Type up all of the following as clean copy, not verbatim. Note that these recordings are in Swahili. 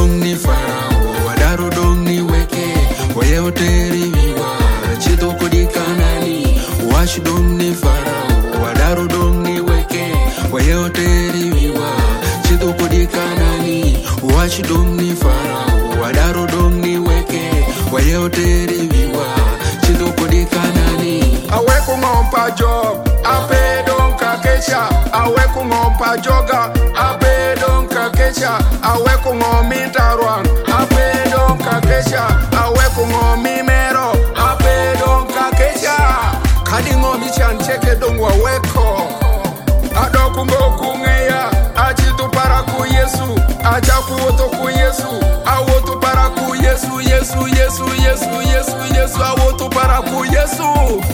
dong ni farao, wadaro dong ni weke, waye oteri wiwa, chito kodi kanani. Wash dong ni farao, wadaro dong ni weke, waye oteri wiwa, chito kodi kanani. Wash dong ni farao, wadaro dong ni weke, waye oteri wiwa, chito kodi kanani. Awe kungompa job, ape don kakesha. Awe kungompa joga, ape don kakesha. Awe kungomi tarwan, ape don kakesha. Awe kungomi mero, ape don kakesha. Kadi ngomi chancheke don waweko. Adoku ngoku ngeya, achitu para ku Yesu. Ajaku woto ku Yesu, awotu para ku Yesu. Yesu, Yesu, Yesu, Yesu, Yesu, awotu para ku Yesu.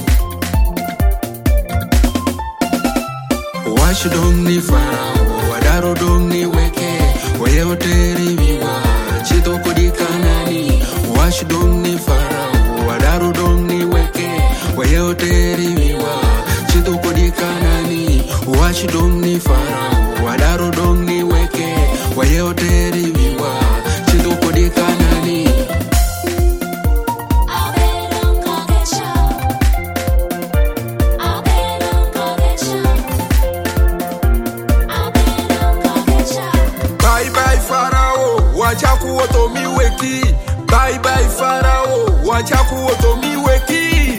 Wash dong ni farao, wadaro dong ni weke, waye oteri wiwa, chito kodi kanani. Wash dong ni farao, wadaro dong ni weke, waye oteri wiwa, chito kodi kanani. Wash dong ni farao, wadaro dong ni weke, waye oteri wiwa, chito kodi kanani. Bye bye Farao, wachaku woto miweki. Bye bye Farao, wachaku woto miweki.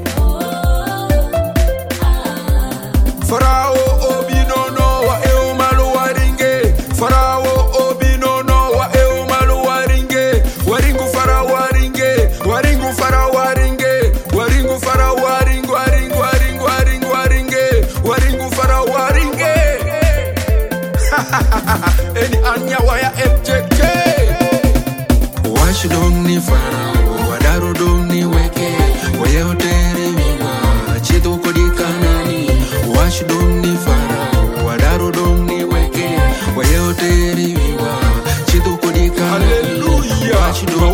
Farao obinono wa eumalu waringe. Farao obinono wa eumalu waringe. Waringu Farao waringe, waringu Farao waringe. Waringu Farao waringu, waringu, waringu, waringu, waringe. Waringu Farao waringe. Eni anya waya MJK. Wash dong ni farao, wadaro dong ni weke, waye oteri wiwa, chito kodi kanani. Wash dong ni farao, wadaro dong ni weke, waye oteri wiwa, chito kodi kanani. Hallelujah. Wash dong